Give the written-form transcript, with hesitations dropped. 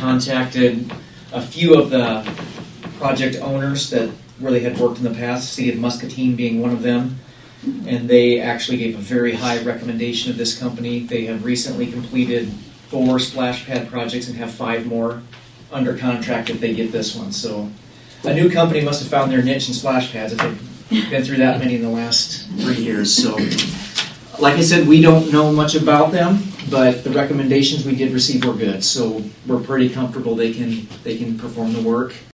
contacted a few of the project owners where they had worked in the past, City of Muscatine being one of them, and they actually gave a very high recommendation of this company. They have recently completed 4 splash pad projects and have 5 more under contract if they get this one. So a new company must have found their niche in splash pads if they've been through that many in the last 3 years. So, like I said, we don't know much about them, but the recommendations we did receive were good. So we're pretty comfortable they can perform the work.